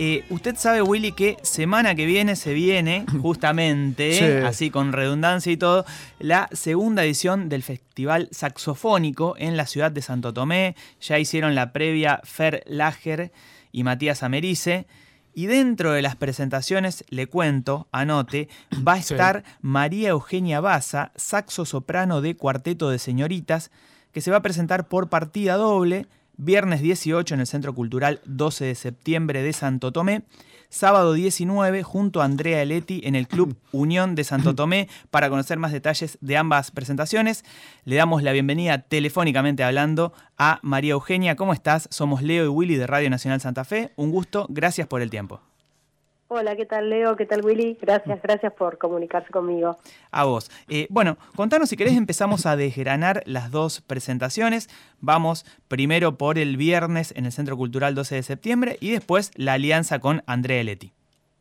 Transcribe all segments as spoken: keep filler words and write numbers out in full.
Eh, usted sabe, Willy, que semana que viene se viene, justamente, sí. así con redundancia y todo, la segunda edición del Festival Saxofónico en la ciudad de Santo Tomé. Ya hicieron la previa Fer Lager y Matías Americe. Y dentro de las presentaciones, le cuento, anote, va a estar sí. María Eugenia Baza, saxo soprano de Cuarteto de Señoritas, que se va a presentar por partida doble, viernes dieciocho en el Centro Cultural doce de septiembre de Santo Tomé, sábado diecinueve junto a Andrea Eletti en el Club Unión de Santo Tomé. Para conocer más detalles de ambas presentaciones, le damos la bienvenida telefónicamente hablando a María Eugenia. ¿Cómo estás? Somos Leo y Willy de Radio Nacional Santa Fe. Un gusto, gracias por el tiempo. Hola, ¿qué tal, Leo? ¿Qué tal, Willy? Gracias, gracias por comunicarse conmigo. A vos. Eh, bueno, contanos si querés, empezamos a desgranar las dos presentaciones. Vamos primero por el viernes en el Centro Cultural doce de septiembre y después la alianza con Andrea Eletti.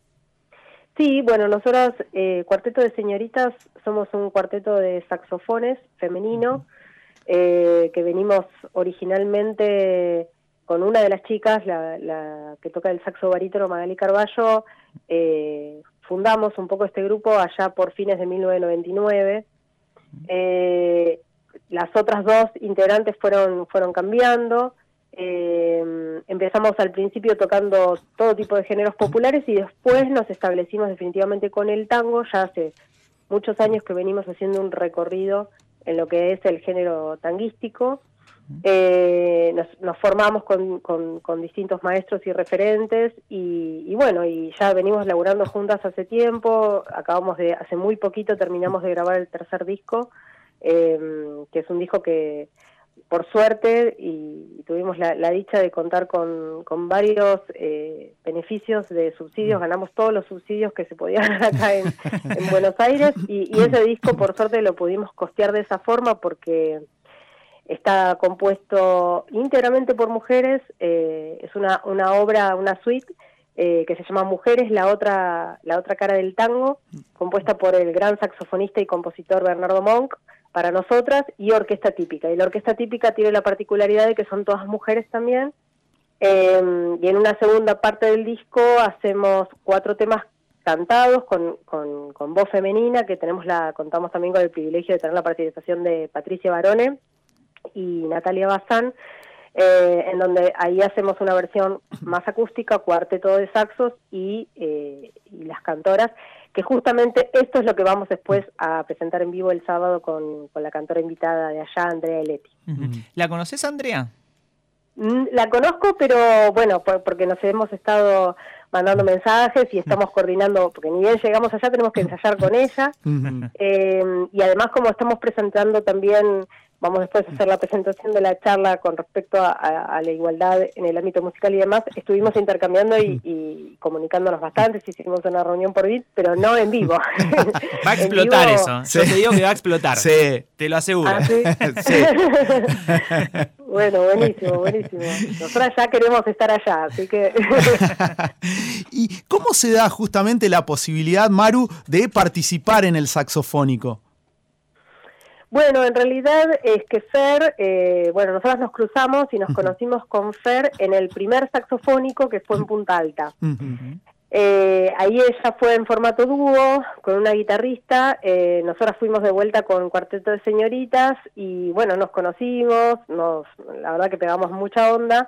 Sí, bueno, nosotros, eh, Cuarteto de Señoritas, somos un cuarteto de saxofones femenino, eh, que venimos originalmente con una de las chicas, la, la que toca el saxo barítono, Magali Carballo. Eh, fundamos un poco este grupo allá por fines de mil novecientos noventa y nueve. Eh, las otras dos integrantes fueron, fueron cambiando. Eh, empezamos al principio tocando todo tipo de géneros populares y después nos establecimos definitivamente con el tango. Ya hace muchos años que venimos haciendo un recorrido en lo que es el género tanguístico. Eh, nos, nos formamos con, con, con distintos maestros y referentes y, y bueno, y ya venimos laburando juntas hace tiempo. Acabamos de, hace muy poquito terminamos de grabar el tercer disco, eh, que es un disco que por suerte y, y tuvimos la, la dicha de contar con, con varios eh, beneficios de subsidios. Ganamos todos los subsidios que se podían ganar acá en, en Buenos Aires y, y ese disco por suerte lo pudimos costear de esa forma porque está compuesto íntegramente por mujeres. Eh, es una, una obra, una suite eh, que se llama Mujeres, la otra, la otra cara del tango, compuesta por el gran saxofonista y compositor Bernardo Monk, para nosotras, y orquesta típica. Y la orquesta típica tiene la particularidad de que son todas mujeres también. Eh, y en una segunda parte del disco hacemos cuatro temas cantados con, con, con voz femenina, que tenemos la contamos también con el privilegio de tener la participación de Patricia Barone y Natalia Bazán, eh, en donde ahí hacemos una versión más acústica, cuarteto de saxos y, eh, y las cantoras, que justamente esto es lo que vamos después a presentar en vivo el sábado con, con la cantora invitada de allá, Andrea Eletti. ¿La conoces, Andrea? La conozco, pero bueno, porque nos hemos estado mandando mensajes y estamos coordinando, porque ni bien llegamos allá tenemos que ensayar con ella, eh, y además como estamos presentando también, vamos después a hacer la presentación de la charla con respecto a, a, a la igualdad en el ámbito musical y demás, estuvimos intercambiando y, y comunicándonos bastante, hicimos una reunión por Bit, pero no en vivo. Va a explotar vivo... eso, sí. Yo te digo que va a explotar, sí. Te lo aseguro. ¿Ah, sí? Sí. Bueno, buenísimo, buenísimo. Nosotros ya queremos estar allá, así que... ¿Y cómo se da justamente la posibilidad, Maru, de participar en el saxofónico? Bueno, en realidad es que Fer, eh, bueno, nosotros nos cruzamos y nos uh-huh. conocimos con Fer en el primer saxofónico que fue en Punta Alta. Uh-huh. Eh, ahí ella fue en formato dúo, con una guitarrista, eh, nosotras fuimos de vuelta con Cuarteto de Señoritas y bueno, nos conocimos, nos, la verdad que pegamos mucha onda.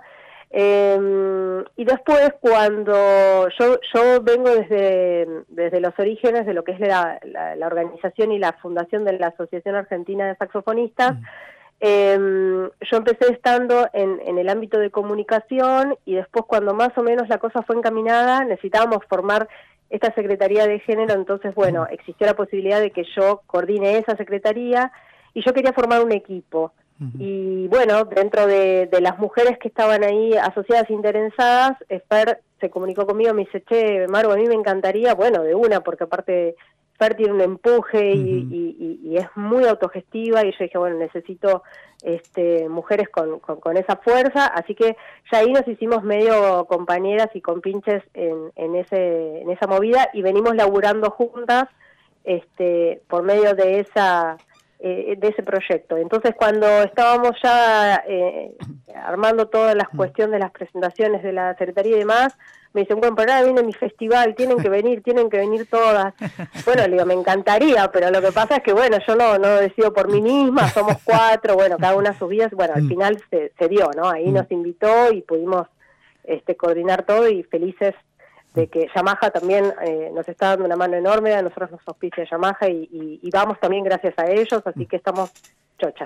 Eh, y después cuando yo yo vengo desde, desde los orígenes de lo que es la, la, la organización y la fundación de la Asociación Argentina de Saxofonistas, mm. eh, yo empecé estando en, en el ámbito de comunicación y después cuando más o menos la cosa fue encaminada necesitábamos formar esta Secretaría de Género, entonces bueno, existió la posibilidad de que yo coordine esa secretaría y yo quería formar un equipo. Y bueno, dentro de, de las mujeres que estaban ahí asociadas e interesadas, Fer se comunicó conmigo, me dice, che, Maru, a mí me encantaría, bueno, de una, porque aparte Fer tiene un empuje y, uh-huh. y, y, y es muy autogestiva, y yo dije, bueno, necesito este, mujeres con, con, con esa fuerza, así que ya ahí nos hicimos medio compañeras y compinches en, en, ese, en esa movida, y venimos laburando juntas este, por medio de esa... de ese proyecto. Entonces cuando estábamos ya eh, armando todas las cuestiones de las presentaciones de la Secretaría y demás, me dicen, bueno, pero ahora viene mi festival, tienen que venir, tienen que venir todas. Bueno, le digo, me encantaría, pero lo que pasa es que, bueno, yo no, no decido por mí misma, somos cuatro, bueno, cada una a sus vías, bueno, al final se, se dio, ¿no? Ahí nos invitó y pudimos este, coordinar todo y felices de que Yamaha también eh, nos está dando una mano enorme, a nosotros nos auspicia Yamaha y, y, y vamos también gracias a ellos, así que estamos chochas.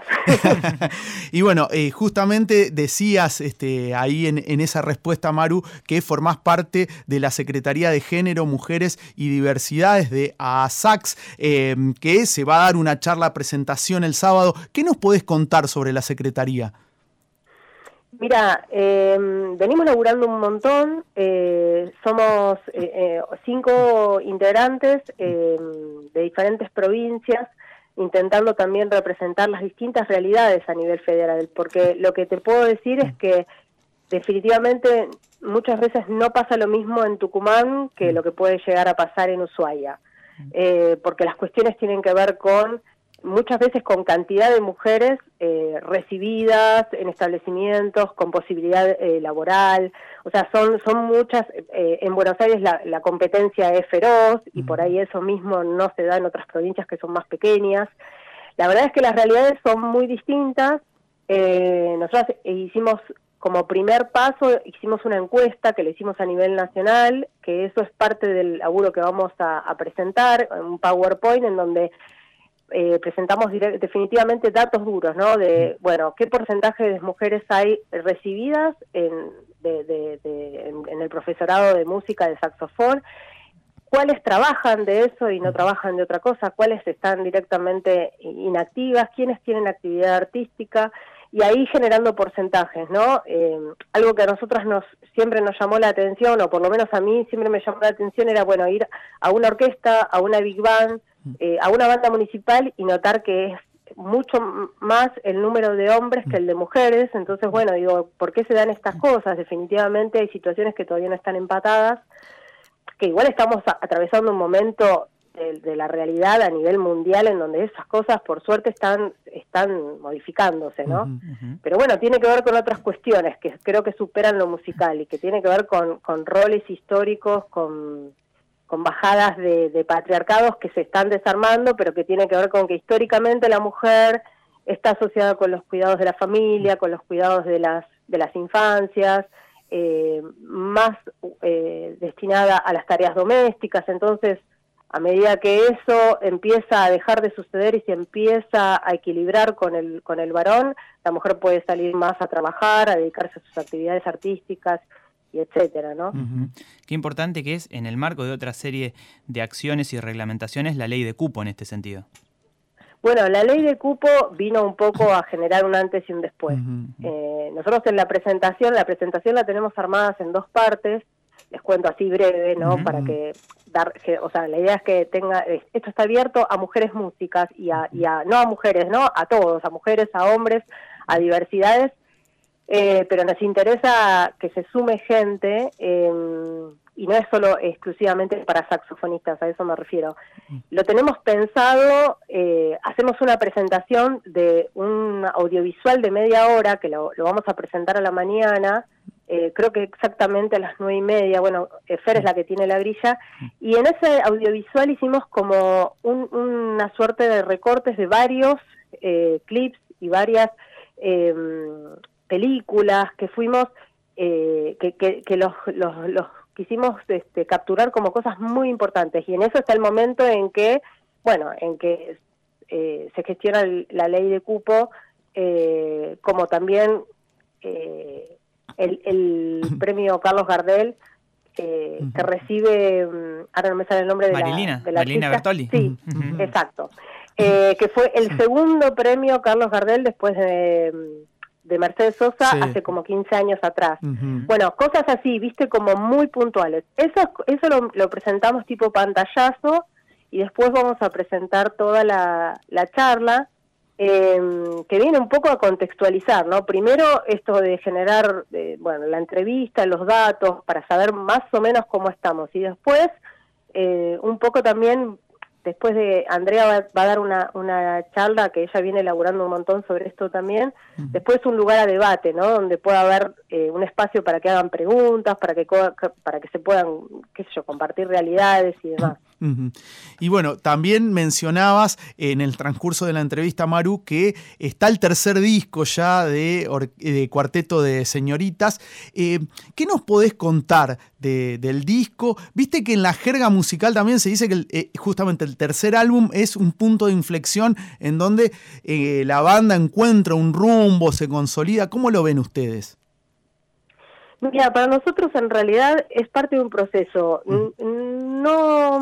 Y bueno, eh, justamente decías este, ahí en, en esa respuesta, Maru, que formás parte de la Secretaría de Género, Mujeres y Diversidades de ASACS, eh, que se va a dar una charla presentación el sábado. ¿Qué nos podés contar sobre la Secretaría? Mira, eh, venimos laburando un montón, eh, somos eh, eh, cinco integrantes eh, de diferentes provincias, intentando también representar las distintas realidades a nivel federal, porque lo que te puedo decir es que definitivamente muchas veces no pasa lo mismo en Tucumán que lo que puede llegar a pasar en Ushuaia, eh, porque las cuestiones tienen que ver con, muchas veces con cantidad de mujeres eh, recibidas en establecimientos, con posibilidad eh, laboral, o sea, son son muchas, eh, en Buenos Aires la, la competencia es feroz y por ahí eso mismo no se da en otras provincias que son más pequeñas. La verdad es que las realidades son muy distintas. Eh, nosotros hicimos como primer paso, hicimos una encuesta que le hicimos a nivel nacional, que eso es parte del laburo que vamos a, a presentar, un PowerPoint en donde Eh, presentamos direct, definitivamente datos duros, ¿no? De, bueno, qué porcentaje de mujeres hay recibidas en, de, de, de, en, en el profesorado de música, de saxofón, cuáles trabajan de eso y no trabajan de otra cosa, cuáles están directamente inactivas, quiénes tienen actividad artística, y ahí generando porcentajes, ¿no? Eh, algo que a nosotras nos siempre nos llamó la atención, o por lo menos a mí siempre me llamó la atención, era, bueno, ir a una orquesta, a una big band, eh, a una banda municipal y notar que es mucho más el número de hombres que el de mujeres. Entonces, bueno, digo, ¿por qué se dan estas cosas? Definitivamente hay situaciones que todavía no están empatadas, que igual estamos a- atravesando un momento de, de la realidad a nivel mundial en donde esas cosas por suerte están están modificándose, ¿no? Uh-huh. Pero bueno, tiene que ver con otras cuestiones que creo que superan lo musical y que tiene que ver con, con roles históricos, con, con bajadas de, de patriarcados que se están desarmando, pero que tiene que ver con que históricamente la mujer está asociada con los cuidados de la familia, con los cuidados de las de las infancias, eh, más eh, destinada a las tareas domésticas. Entonces, a medida que eso empieza a dejar de suceder y se empieza a equilibrar con el con el varón, la mujer puede salir más a trabajar, a dedicarse a sus actividades artísticas y etcétera, ¿no? Uh-huh. Qué importante que es, en el marco de otra serie de acciones y reglamentaciones, la ley de cupo en este sentido. Bueno, la ley de cupo vino un poco a generar un antes y un después. Uh-huh. Eh, nosotros en la presentación, la presentación la tenemos armadas en dos partes, les cuento así breve, ¿no? Uh-huh. Para que dar, que, o sea, la idea es que tenga, esto está abierto a mujeres músicas y a, y a, no a mujeres, ¿no? A todos, a mujeres, a hombres, a diversidades, eh, pero nos interesa que se sume gente, eh, y no es solo exclusivamente para saxofonistas, a eso me refiero. Lo tenemos pensado, eh, hacemos una presentación de un audiovisual de media hora, que lo, lo vamos a presentar a la mañana, eh, creo que exactamente a las nueve y media, bueno, eh, Fer es la que tiene la grilla, y en ese audiovisual hicimos como un, una suerte de recortes de varios eh, clips y varias eh, películas que fuimos, eh, que, que, que los, los, los quisimos este, capturar como cosas muy importantes, y en eso está el momento en que, bueno, en que eh, se gestiona el, la ley de cupo, eh, como también eh, el, el premio Carlos Gardel, eh, uh-huh. que recibe, ahora no me sale el nombre de Marilina, la, de la Marilina artista. Bertoli. Sí, uh-huh. exacto. Eh, que fue el segundo premio Carlos Gardel después de... de Mercedes Sosa, sí, hace como quince años atrás. Uh-huh. Bueno, cosas así, viste, como muy puntuales. Eso, eso lo, lo presentamos tipo pantallazo, y después vamos a presentar toda la, la charla, eh, que viene un poco a contextualizar, ¿no? Primero esto de generar, eh, bueno, la entrevista, los datos, para saber más o menos cómo estamos, y después eh, un poco también después de Andrea va, va a dar una, una charla que ella viene elaborando un montón sobre esto también, uh-huh. Después un lugar a debate, ¿no? Donde pueda haber eh, un espacio para que hagan preguntas, para que para que se puedan, qué sé yo, compartir realidades y demás. Uh-huh. Y bueno, también mencionabas en el transcurso de la entrevista, Maru, que está el tercer disco ya de, de Cuarteto de Señoritas. Eh, ¿Qué nos podés contar de, del disco? Viste que en la jerga musical también se dice que el, eh, justamente el tercer álbum es un punto de inflexión en donde eh, la banda encuentra un rumbo, se consolida. ¿Cómo lo ven ustedes? Mira, para nosotros en realidad es parte de un proceso. Mm. No,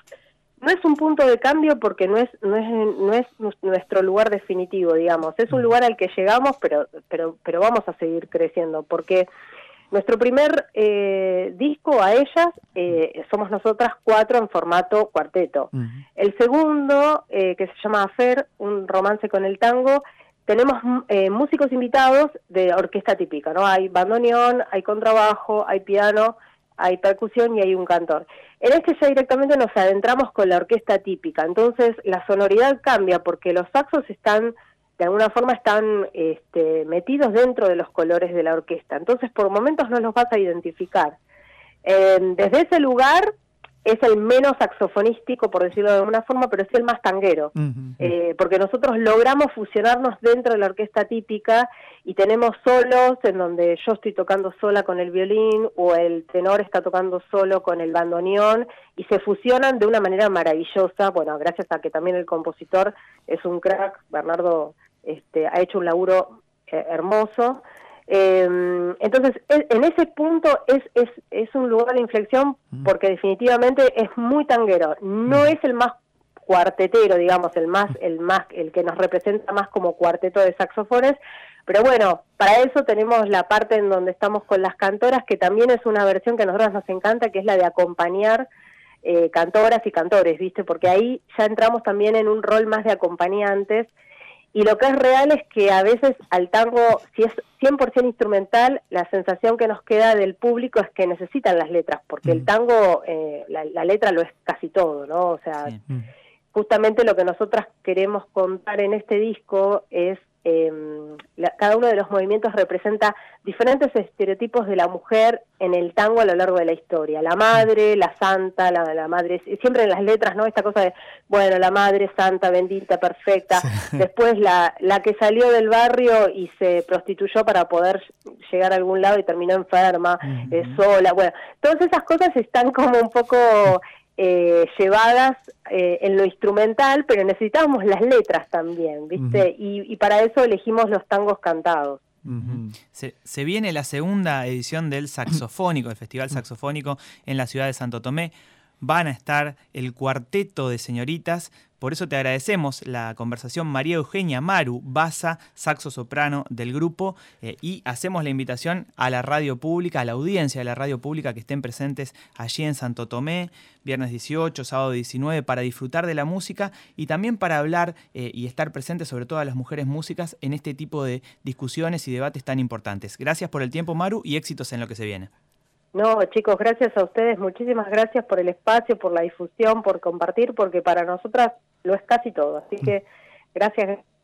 no es un punto de cambio porque no es, no es, no es nuestro lugar definitivo, digamos. Es un lugar al que llegamos, pero, pero, pero vamos a seguir creciendo, porque nuestro primer eh, disco a ellas eh, somos nosotras cuatro en formato cuarteto. Uh-huh. El segundo, eh, que se llama Afer, un romance con el tango, tenemos eh, músicos invitados de orquesta típica, ¿no? Hay bandoneón, hay contrabajo, hay piano, hay percusión y hay un cantor. En este ya directamente nos adentramos con la orquesta típica, entonces la sonoridad cambia porque los saxos están, de alguna forma están este, metidos dentro de los colores de la orquesta, entonces por momentos no los vas a identificar. Eh, desde ese lugar es el menos saxofonístico, por decirlo de alguna forma, pero es el más tanguero, uh-huh. eh, porque nosotros logramos fusionarnos dentro de la orquesta típica y tenemos solos en donde yo estoy tocando sola con el violín o el tenor está tocando solo con el bandoneón y se fusionan de una manera maravillosa, bueno, gracias a que también el compositor es un crack, Bernardo este, ha hecho un laburo eh, hermoso. Eh, entonces, es, en ese punto es, es, es un lugar de inflexión porque definitivamente es muy tanguero. No es el más cuartetero, digamos, el más, el más, el que nos representa más como cuarteto de saxofones, pero bueno, para eso tenemos la parte en donde estamos con las cantoras, que también es una versión que a nosotros nos encanta, que es la de acompañar eh, cantoras y cantores, ¿viste? Porque ahí ya entramos también en un rol más de acompañantes. Y lo que es real es que a veces al tango, si es cien por ciento instrumental, la sensación que nos queda del público es que necesitan las letras, porque mm. el tango, eh, la, la letra lo es casi todo, ¿no? O sea, sí. Justamente lo que nosotras queremos contar en este disco es, eh, la, cada uno de los movimientos representa diferentes estereotipos de la mujer en el tango a lo largo de la historia. La madre, la santa, la, la madre, siempre en las letras, ¿no? Esta cosa de, bueno, la madre santa, bendita, perfecta. Sí. Después la, la que salió del barrio y se prostituyó para poder llegar a algún lado y terminó enferma, uh-huh. eh, sola. Bueno, todas esas cosas están como un poco eh, llevadas eh, en lo instrumental, pero necesitamos las letras también, ¿viste? Uh-huh. Y, y para eso elegimos los tangos cantados. Uh-huh. Se, se viene la segunda edición del Saxofónico, el Festival Saxofónico en la ciudad de Santo Tomé. Van a estar el Cuarteto de Señoritas. Por eso te agradecemos la conversación, María Eugenia Maru Baza, saxo soprano del grupo, eh, y hacemos la invitación a la radio pública, a la audiencia de la radio pública que estén presentes allí en Santo Tomé, viernes dieciocho, sábado diecinueve, para disfrutar de la música y también para hablar eh, y estar presentes, sobre todo a las mujeres músicas, en este tipo de discusiones y debates tan importantes. Gracias por el tiempo, Maru, y éxitos en lo que se viene. No, chicos, gracias a ustedes, muchísimas gracias por el espacio, por la difusión, por compartir, porque para nosotras lo es casi todo, así que gracias.